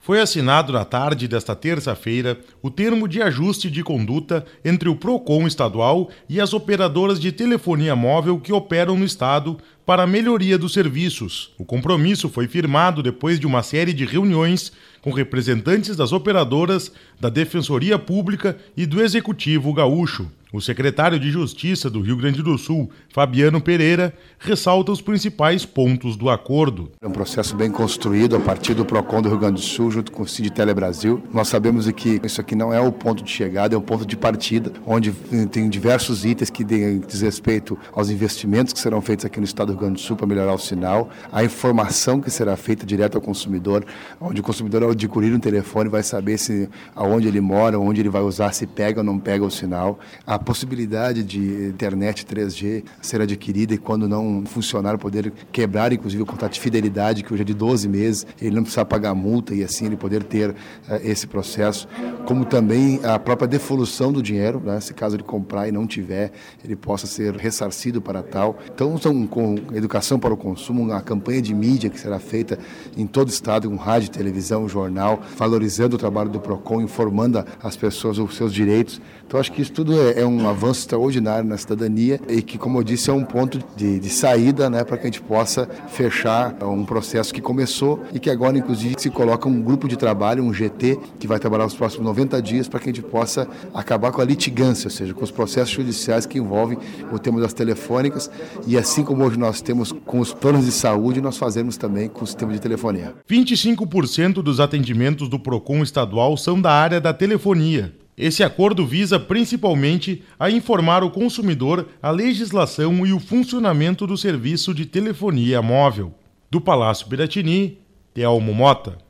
Foi assinado na tarde desta terça-feira o termo de ajuste de conduta entre o PROCON estadual e as operadoras de telefonia móvel que operam no estado para a melhoria dos serviços. O compromisso foi firmado depois de uma série de reuniões com representantes das operadoras, da Defensoria Pública e do Executivo Gaúcho. O secretário de Justiça do Rio Grande do Sul, Fabiano Pereira, ressalta os principais pontos do acordo. É um processo bem construído a partir do PROCON do Rio Grande do Sul, junto com o CID Telebrasil. Nós sabemos que isso aqui não é o ponto de chegada, é o ponto de partida, onde tem diversos itens que diz respeito aos investimentos que serão feitos aqui no estado do Rio Grande do Sul para melhorar o sinal, a informação que será feita direto ao consumidor, onde o consumidor, ao adquirir um telefone, vai saber aonde ele mora, onde ele vai usar, se pega ou não pega o sinal, a possibilidade de internet 3G ser adquirida e quando não funcionar poder quebrar inclusive o contrato de fidelidade, que hoje é de 12 meses, ele não precisa pagar multa e assim ele poder ter esse processo, como também a própria devolução do dinheiro, né? Se caso ele comprar e não tiver, ele possa ser ressarcido para tal. Então, com educação para o consumo, uma campanha de mídia que será feita em todo o estado, com rádio, televisão, jornal, valorizando o trabalho do PROCON, informando as pessoas os seus direitos. Então, acho que isso tudo é um avanço extraordinário na cidadania e que, como eu disse, é um ponto de saída, né, para que a gente possa fechar um processo que começou e que agora, inclusive, se coloca um grupo de trabalho, um GT, que vai trabalhar os próximos 90 dias para que a gente possa acabar com a litigância, ou seja, com os processos judiciais que envolvem o tema das telefônicas e assim como hoje nós temos com os planos de saúde, nós fazemos também com o sistema de telefonia. 25% dos atendimentos do PROCON estadual são da área da telefonia. Esse acordo visa principalmente a informar o consumidor a legislação e o funcionamento do serviço de telefonia móvel. Do Palácio Piratini, Telmo Mota.